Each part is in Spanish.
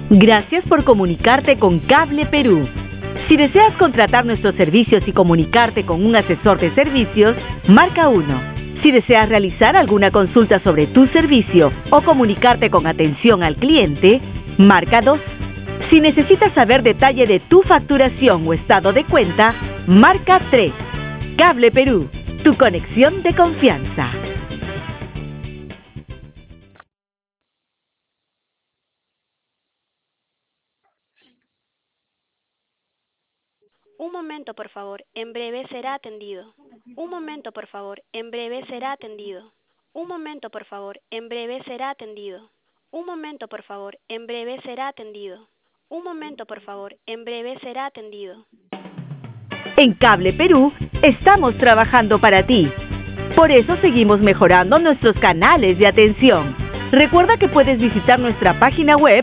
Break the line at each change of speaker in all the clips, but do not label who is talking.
Gracias por comunicarte con Cable Perú. Si deseas contratar nuestros servicios y comunicarte con un asesor de servicios, marca 1. Si deseas realizar alguna consulta sobre tu servicio o comunicarte con atención al cliente, marca 2. Si necesitas saber detalle de tu facturación o estado de cuenta, marca 3. Cable Perú, tu conexión de confianza.
Un momento, por favor. En breve será atendido. Un momento, por favor. En breve será atendido. Un momento, por favor. En breve será atendido. Un momento, por favor. En breve será atendido. Un momento, por favor. En breve será atendido.
En Cable Perú estamos trabajando para ti. Por eso seguimos mejorando nuestros canales de atención. Recuerda que puedes visitar nuestra página web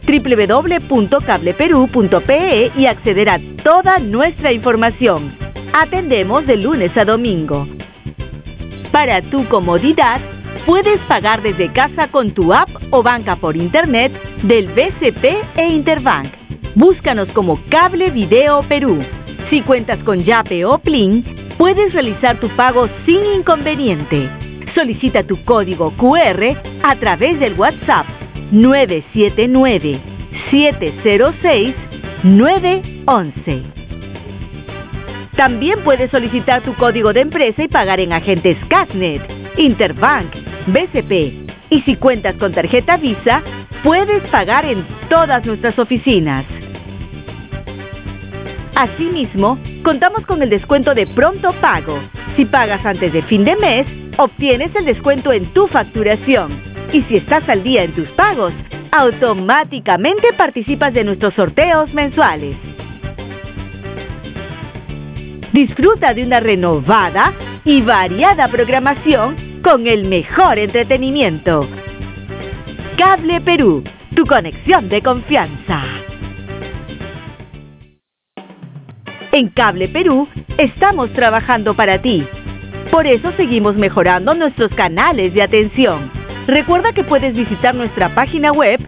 www.cableperu.pe y acceder a toda nuestra información. Atendemos de lunes a domingo. Para tu comodidad, puedes pagar desde casa con tu app o banca por internet del BCP e Interbank. Búscanos como Cable Video Perú. Si cuentas con Yape o Plin, puedes realizar tu pago sin inconveniente. Solicita tu código QR a través del WhatsApp 979-706-911. También puedes solicitar tu código de empresa y pagar en agentes Casnet, Interbank, BCP. Y si cuentas con tarjeta Visa, puedes pagar en todas nuestras oficinas. Asimismo, contamos con el descuento de pronto pago. Si pagas antes de fin de mes, obtienes el descuento en tu facturación. Y si estás al día en tus pagos, automáticamente participas de nuestros sorteos mensuales. Disfruta de una renovada y variada programación con el mejor entretenimiento. Cable Perú, tu conexión de confianza. En Cable Perú estamos trabajando para ti. Por eso seguimos mejorando nuestros canales de atención. Recuerda que puedes visitar nuestra página web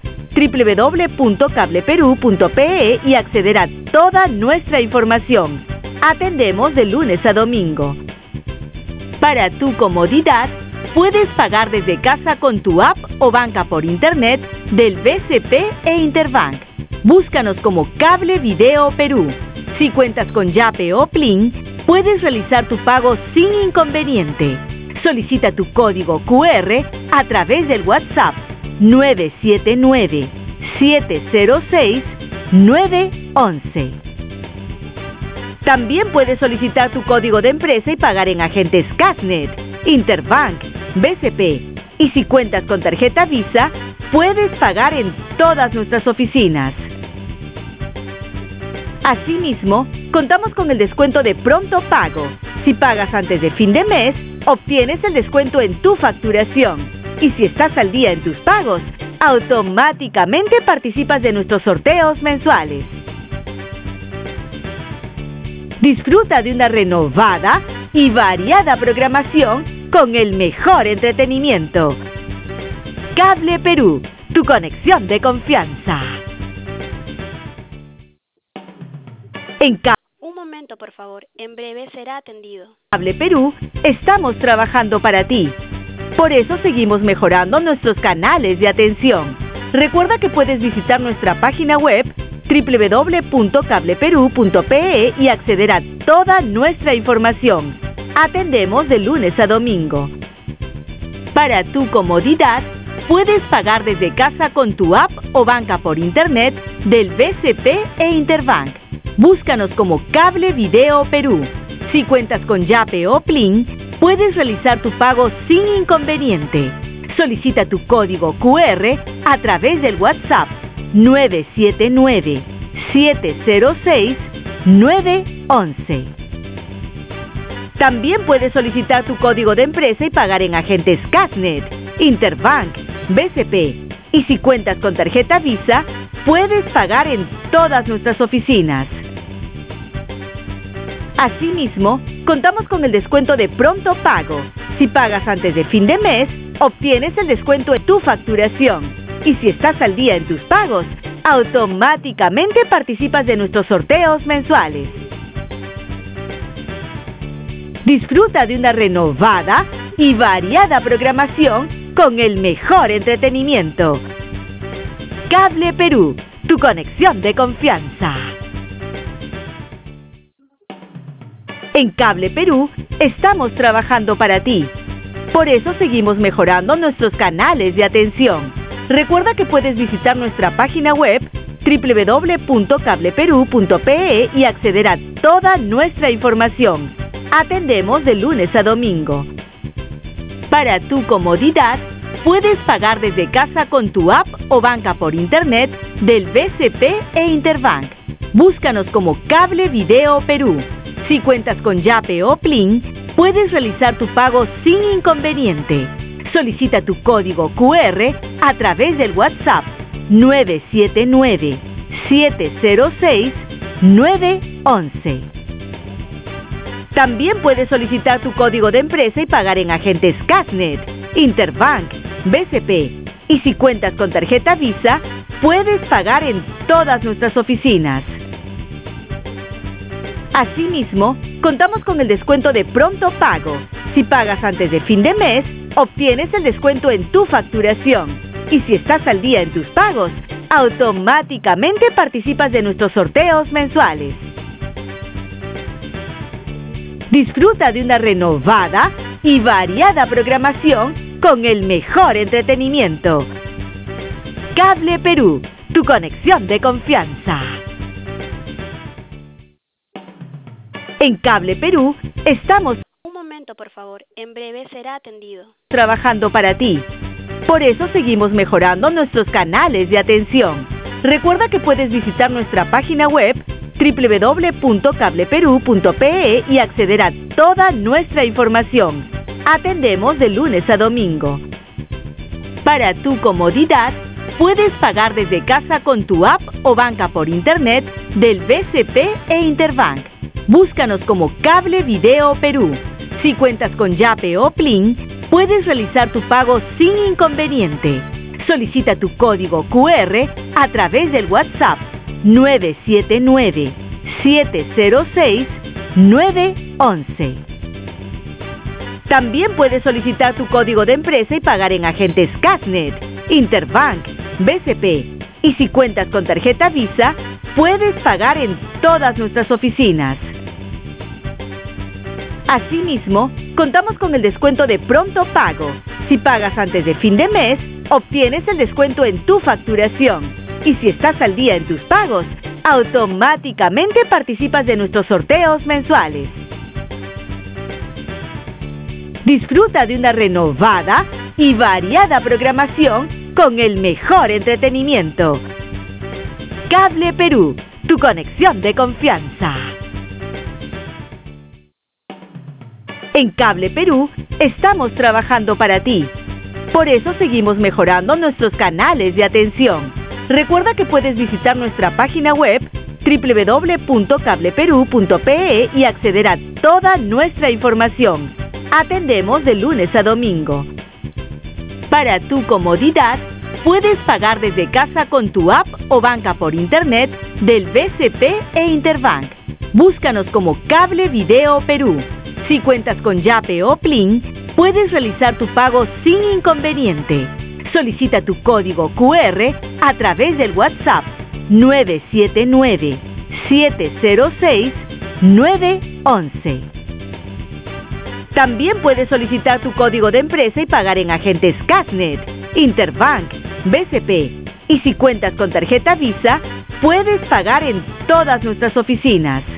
www.cableperu.pe y acceder a toda nuestra información. Atendemos de lunes a domingo. Para tu comodidad, puedes pagar desde casa con tu app o banca por internet del BCP e Interbank. Búscanos como Cable Video Perú. Si cuentas con Yape o Plin, puedes realizar tu pago sin inconveniente. Solicita tu código QR a través del WhatsApp 979-706-911. También puedes solicitar tu código de empresa y pagar en agentes Casnet, Interbank, BCP. Y si cuentas con tarjeta Visa, puedes pagar en todas nuestras oficinas. Asimismo, contamos con el descuento de pronto pago. Si pagas antes de fin de mes, obtienes el descuento en tu facturación. Y si estás al día en tus pagos, automáticamente participas de nuestros sorteos mensuales. Disfruta de una renovada y variada programación con el mejor entretenimiento. Cable Perú, tu conexión de confianza.
Un momento, por favor. En breve será atendido.
Cable Perú estamos trabajando para ti. Por eso seguimos mejorando nuestros canales de atención. Recuerda que puedes visitar nuestra página web www.cableperu.pe y acceder a toda nuestra información. Atendemos de lunes a domingo. Para tu comodidad, puedes pagar desde casa con tu app o banca por internet del BCP e Interbank. Búscanos como Cable Video Perú. Si cuentas con Yape o Plin, puedes realizar tu pago sin inconveniente. Solicita tu código QR a través del WhatsApp 979-706-911. También puedes solicitar tu código de empresa y pagar en agentes Casnet, Interbank, BCP. Y si cuentas con tarjeta Visa, puedes pagar en todas nuestras oficinas. Asimismo, contamos con el descuento de pronto pago. Si pagas antes de fin de mes, obtienes el descuento en tu facturación. Y si estás al día en tus pagos, automáticamente participas de nuestros sorteos mensuales. Disfruta de una renovada y variada programación con el mejor entretenimiento. Cable Perú, tu conexión de confianza. En Cable Perú estamos trabajando para ti. Por eso seguimos mejorando nuestros canales de atención. Recuerda que puedes visitar nuestra página web www.cableperú.pe y acceder a toda nuestra información. Atendemos de lunes a domingo. Para tu comodidad, puedes pagar desde casa con tu app o banca por internet del BCP e Interbank. Búscanos como Cable Video Perú. Si cuentas con Yape o Plin, puedes realizar tu pago sin inconveniente. Solicita tu código QR a través del WhatsApp 979-706-911. También puedes solicitar tu código de empresa y pagar en agentes Casnet, Interbank, BCP. Y si cuentas con tarjeta Visa, puedes pagar en todas nuestras oficinas. Asimismo, contamos con el descuento de pronto pago. Si pagas antes de fin de mes, obtienes el descuento en tu facturación. Y si estás al día en tus pagos, automáticamente participas de nuestros sorteos mensuales. Disfruta de una renovada y variada programación con el mejor entretenimiento. Cable Perú, tu conexión de confianza. En Cable Perú estamos
Un momento, por favor. En breve será atendido.
trabajando para ti. Por eso seguimos mejorando nuestros canales de atención. Recuerda que puedes visitar nuestra página web www.cableperú.pe y acceder a toda nuestra información. Atendemos de lunes a domingo. Para tu comodidad, puedes pagar desde casa con tu app o banca por internet del BCP e Interbank. Búscanos como Cable Video Perú. Si cuentas con Yape o Plin, puedes realizar tu pago sin inconveniente. Solicita tu código QR a través del WhatsApp 979-706-911. También puedes solicitar tu código de empresa y pagar en agentes Casnet, Interbank, BCP. Y si cuentas con tarjeta Visa, puedes pagar en todas nuestras oficinas. Asimismo, contamos con el descuento de pronto pago. Si pagas antes de fin de mes, obtienes el descuento en tu facturación. Y si estás al día en tus pagos, automáticamente participas de nuestros sorteos mensuales. Disfruta de una renovada y variada programación con el mejor entretenimiento. Cable Perú, tu conexión de confianza. En Cable Perú estamos trabajando para ti. Por eso seguimos mejorando nuestros canales de atención. Recuerda que puedes visitar nuestra página web www.cableperú.pe y acceder a toda nuestra información. Atendemos de lunes a domingo. Para tu comodidad, puedes pagar desde casa con tu app o banca por internet del BCP e Interbank. Búscanos como Cable Video Perú. Si cuentas con Yape o Plin, puedes realizar tu pago sin inconveniente. Solicita tu código QR a través del WhatsApp 979-706-911. También puedes solicitar tu código de empresa y pagar en agentes Casnet, Interbank, BCP. Y si cuentas con tarjeta Visa, puedes pagar en todas nuestras oficinas.